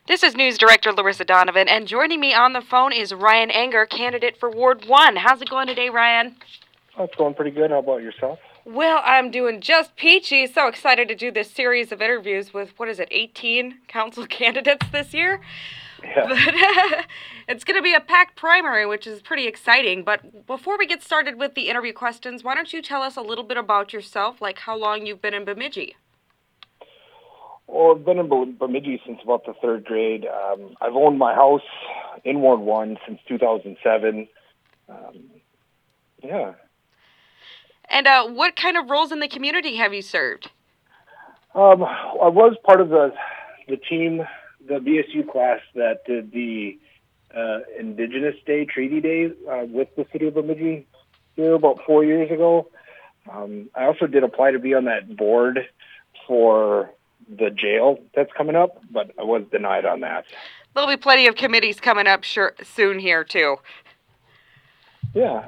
This is News Director Larissa Donovan, and joining me on the phone is Ryan Anger, candidate for Ward 1. How's it going today, Ryan? Oh, it's going pretty good. How about yourself? Well, I'm doing just peachy. So excited to do this series of interviews with, 18 council candidates this year? Yeah. But it's going to be a packed primary, which is pretty exciting. But before we get started with the interview questions, why don't you tell us a little bit about yourself, like how long you've been in Bemidji? Well, I've been in Bemidji since about the third grade. I've owned my house in Ward 1 since 2007. Yeah. And what kind of roles in the community have you served? I was part of the team, the BSU class that did the Indigenous Day, Treaty Day with the city of Bemidji here about 4 years ago. I also did apply to be on that board for the jail that's coming up, but I was denied on that. There'll be plenty of committees coming up soon here, too. Yeah.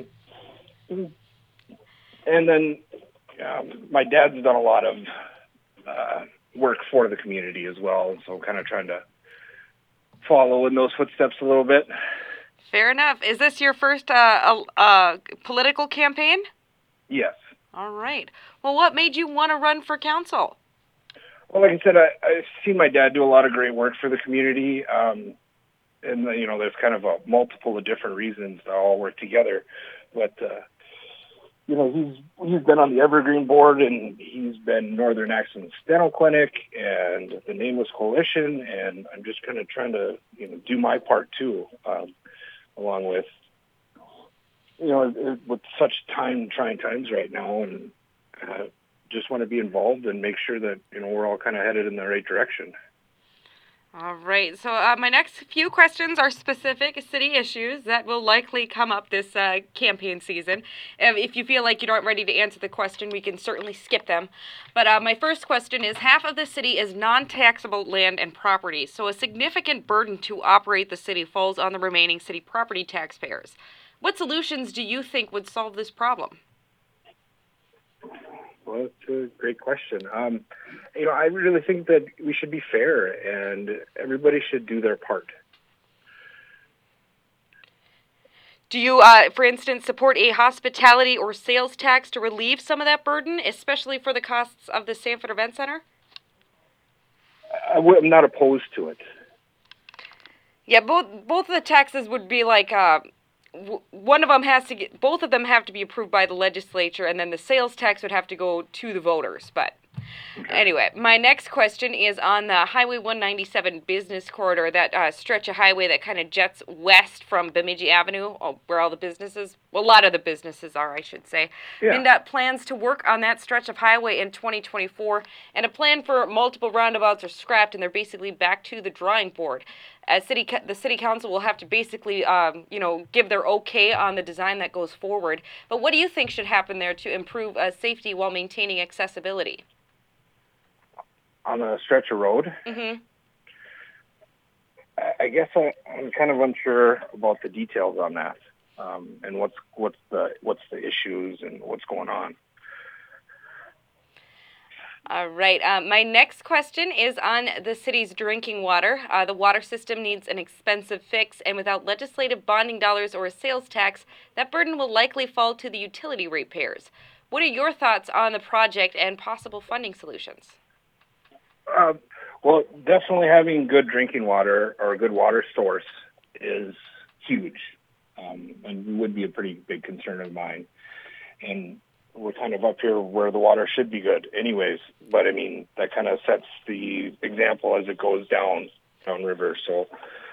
And then my dad's done a lot of work for the community as well, so kind of trying to follow in those footsteps a little bit. Fair enough. Is this your first political campaign? Yes. All right. Well, what made you want to run for council? Well, like I said, I've seen my dad do a lot of great work for the community, and there's kind of multiple of different reasons that all work together. But he's been on the Evergreen board, and he's been Northern Accents Dental Clinic and the Nameless Coalition, and I'm just kind of trying to do my part too, along with with such trying times right now, and just want to be involved and make sure that we're all kind of headed in the right direction. All right. So my next few questions are specific city issues that will likely come up this campaign season. If you feel like you aren't ready to answer the question, we can certainly skip them. But my first question is, half of the city is non-taxable land and property, so a significant burden to operate the city falls on the remaining city property taxpayers. What solutions do you think would solve this problem? Well, it's a great question. I really think that we should be fair and everybody should do their part. Do you, for instance, support a hospitality or sales tax to relieve some of that burden, especially for the costs of the Sanford Event Center? I'm not opposed to it. Yeah, both of the taxes would be like one of them both of them have to be approved by the legislature, and then the sales tax would have to go to the voters. But anyway, my next question is on the Highway 197 business corridor, that stretch of highway that kind of jets west from Bemidji Avenue, where all the businesses, well, a lot of the businesses are, I should say. Yeah. MnDOT plans to work on that stretch of highway in 2024, and a plan for multiple roundabouts are scrapped, and they're basically back to the drawing board. The city council will have to basically, give their okay on the design that goes forward. But what do you think should happen there to improve safety while maintaining accessibility? On a stretch of road? Mm-hmm. I guess I'm kind of unsure about the details on that, and what's the issues and what's going on. All right. My next question is on the city's drinking water. The water system needs an expensive fix, and without legislative bonding dollars or a sales tax, that burden will likely fall to the utility ratepayers. What are your thoughts on the project and possible funding solutions? Well, definitely having good drinking water or a good water source is huge, and would be a pretty big concern of mine. And we're kind of up here where the water should be good anyways, but I mean, that kind of sets the example as it goes downriver. So,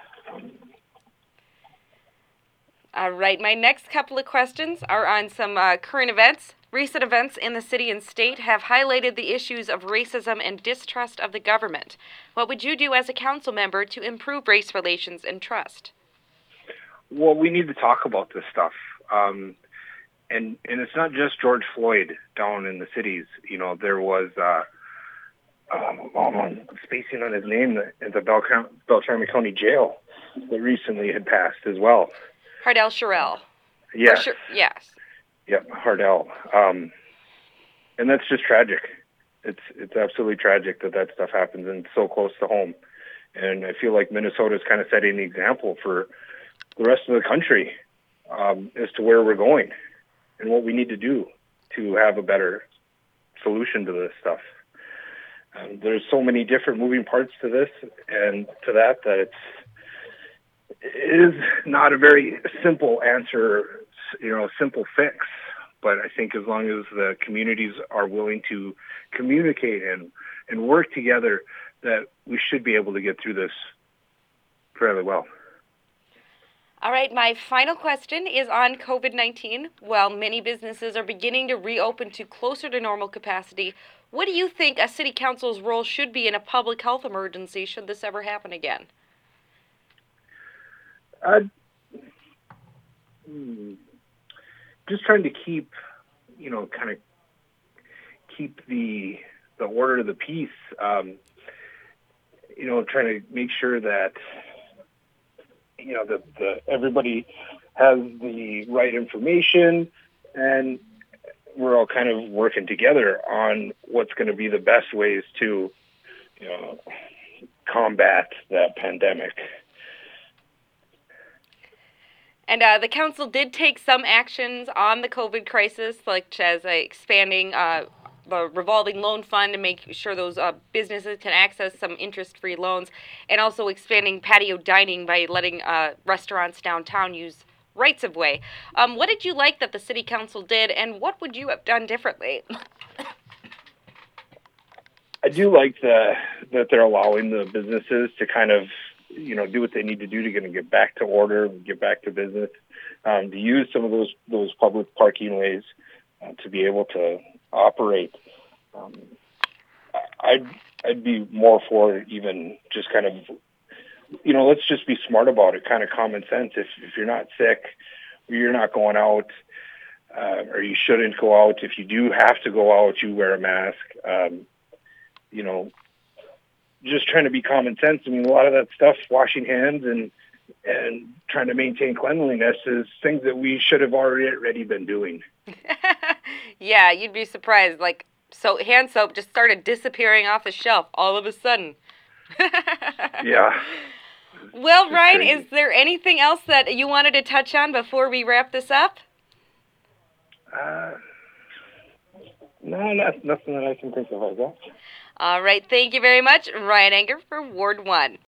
All right, my next couple of questions are on some current events. Recent events in the city and state have highlighted the issues of racism and distrust of the government. What would you do as a council member to improve race relations and trust? Well, we need to talk about this stuff. And it's not just George Floyd down in the cities. There was, I'm spacing on his name, at the Beltrami County Jail that recently had passed as well. Hardell Sherrill. Yes. Yes. Yep, Hardell. And that's just tragic. It's absolutely tragic that stuff happens and so close to home. And I feel like Minnesota is kind of setting the example for the rest of the country as to where we're going and what we need to do to have a better solution to this stuff. There's so many different moving parts to this and to that it is not a very simple answer, simple fix. But I think as long as the communities are willing to communicate and work together, that we should be able to get through this fairly well. All right, my final question is on COVID-19. While many businesses are beginning to reopen to closer to normal capacity, what do you think a city council's role should be in a public health emergency should this ever happen again? Just trying to keep, keep the order of the peace. Trying to make sure that the everybody has the right information, and we're all kind of working together on what's going to be the best ways to, combat that pandemic. And the council did take some actions on the COVID crisis, such as expanding the revolving loan fund to make sure those businesses can access some interest-free loans, and also expanding patio dining by letting restaurants downtown use rights of way. What did you like that the city council did, and what would you have done differently? I do like that they're allowing the businesses to kind of, do what they need to do to get back to order, get back to business, to use some of those public parking ways to be able to operate. I'd be more for even just kind of, let's just be smart about it, kind of common sense. If you're not sick, or you're not going out, or you shouldn't go out. If you do have to go out, you wear a mask. Just trying to be common sense. I mean, a lot of that stuff, washing hands and trying to maintain cleanliness, is things that we should have already been doing. Yeah, you'd be surprised. So hand soap just started disappearing off the shelf all of a sudden. Yeah. Well, Ryan, is there anything else that you wanted to touch on before we wrap this up? No, nothing that I can think of like that. All right, thank you very much, Ryan Anger for Ward 1.